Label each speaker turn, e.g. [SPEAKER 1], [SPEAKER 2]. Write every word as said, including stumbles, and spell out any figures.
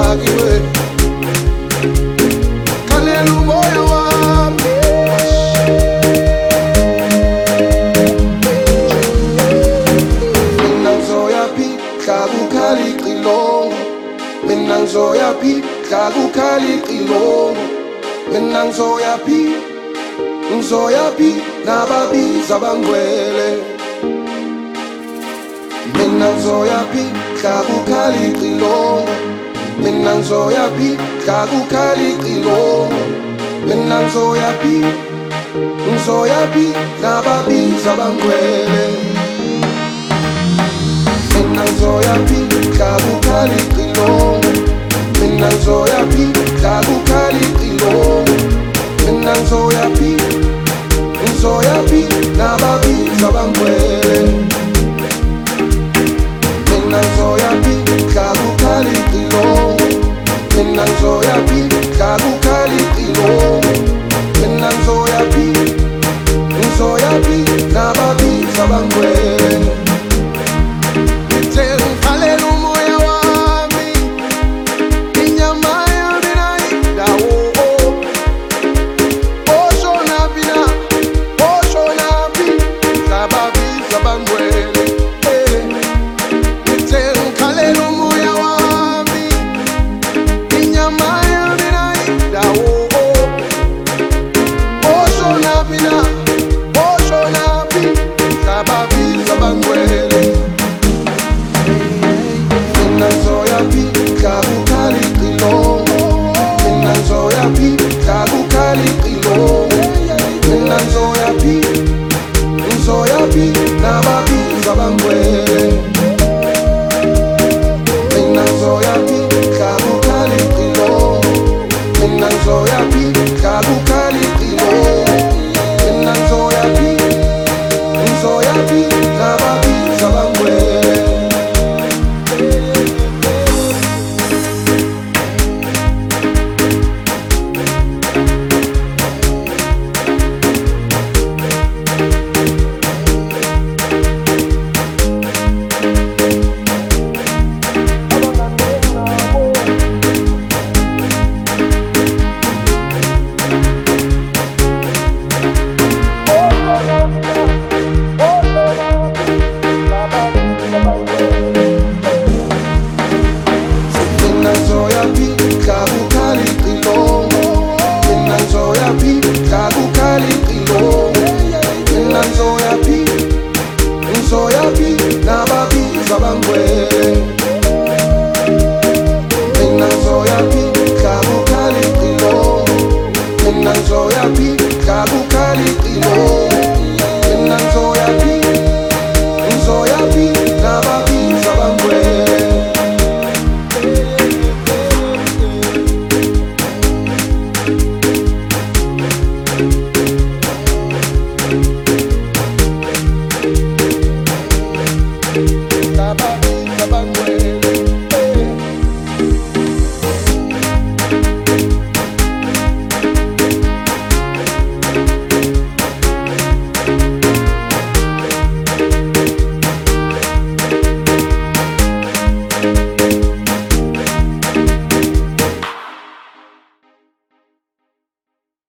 [SPEAKER 1] kiwe khalela umoya wami mina ngizoyaphi mhla kukhala icilongo mina ngizoyaphi mhla kukhala icilongo mina ngizoyaphi ngizoyaphi nababiza bangwele mina ngizoyaphi mhla kukhala icilongo mina ngizoyaphi mhla kukhala icilongo mina ngizoyaphi ngizoyaphi nababiza bangwele mina ngizoyaphi mhla kukhala icilongo mina ngizoyaphi mhla kukhala icilongo mina ngizoyaphi ngizoyaphi nababiza bangwele mina ngizoyaphi mhla kukhala icilongo mina ngizoyaphi mhla kukhala icilongo mina ngizoyaphi ngizoyaphi nababiza bangwele ngithe ngikhalela umoya wami inyama yami nayindawo oshonaphi na oshonaphi nababiza bangwele ngithe ngikhalela umoya wami inyama yami nayindawo oshonaphi na oshonaphi nababiza bangwele mina ngizoyaphi mhla kukhala icilongo mina ngizoyaphi mhla kukhala icilongo mina ngizoyaphi ngizoyaphi nababiza bangwele mina ngizoyaphi mhla kukhala icilongo mina ngizoyaphi mhla kukhala icilongo mina ngizoyaphi ngizoyaphi nababiza bangwele mina ngizoyaphi mhla kukhala icilongo mina ngizoyaphi mhla kukhala icilongo mina ngizoyaphi ngizoyaphi nababiza bangwele